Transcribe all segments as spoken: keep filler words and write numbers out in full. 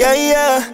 Yeah, yeah.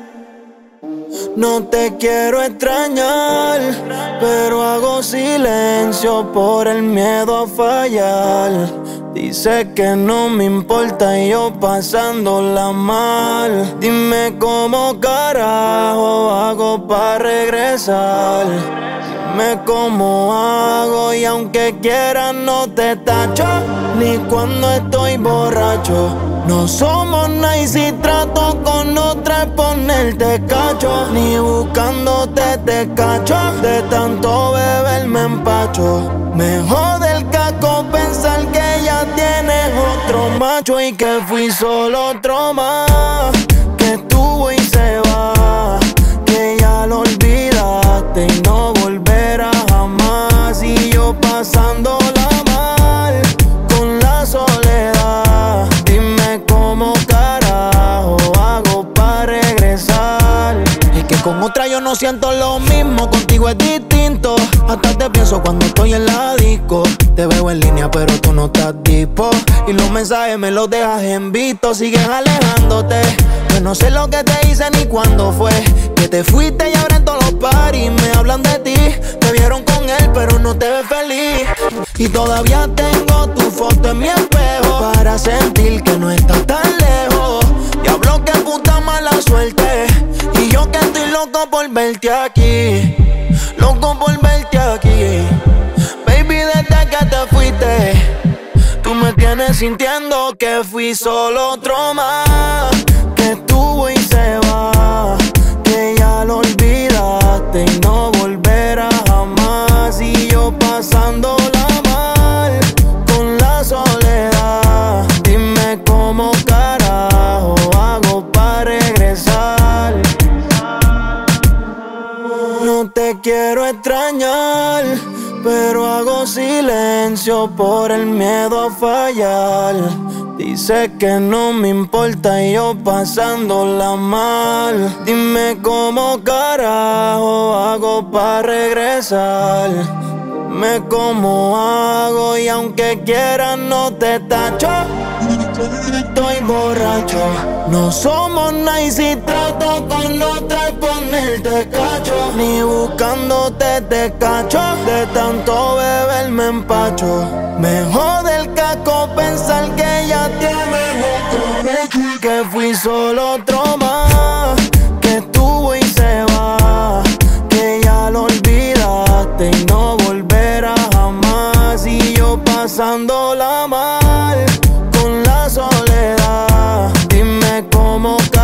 No te quiero extrañar, pero hago silencio por el miedo a fallar. Dice que no me importa y yo pasándola mal. Dime cómo carajo hago para regresar. Dime cómo hago y aunque quiera no te tacho, ni cuando estoy borracho. No somos nice y trato con otra es ponerte cacho. Ni buscándote te cacho, de tanto beber me empacho. Me jode el caco pensar que ya tienes otro macho y que fui solo otro más, que estuvo y se va, que ya lo olvidaste y no volverá jamás. Y yo pasándola mal con la soledad. Dime cómo carajo hago para regresar. Es que con otra yo no siento lo mismo, contigo es distinto. Hasta te pienso cuando estoy en la disco. Te veo en línea pero tú no estás dispo, y los mensajes me los dejas en visto. Sigues alejándote, yo no sé lo que te hice ni cuándo fue que te fuiste y ahora en todos los parties me hablan de ti. Te vieron con él pero no te ves feliz, y todavía tengo tu foto en mi espejo para sentir que no estás tan lejos. Diablo, que puta mala suerte, y yo que estoy loco por verte aquí, loco por verte aquí. Baby, desde que te fuiste, tú me tienes sintiendo que fui solo otro más, que estuvo y se va, que ya lo olvidaste y no volverá jamás. Y yo pasándola mal con la soledad. Dime cómo carajo hago para regresar. No te quiero extrañar, pero hago silencio por el miedo a fallar. Dice que no me importa y yo pasándola mal. Dime cómo carajo hago para regresar. Dime cómo hago y aunque quiera no te tacho. Estoy borracho, no somos nice y trato con otra es ponerte cacho. Ni buscándote te cacho, de tanto beber me empacho. Me jode el caco pensar que ya tienes otro, que fui solo otro más, que estuvo y se va, que ya lo olvidaste y no volverá jamás. Y yo pasándola mal con la soledad. Dime cómo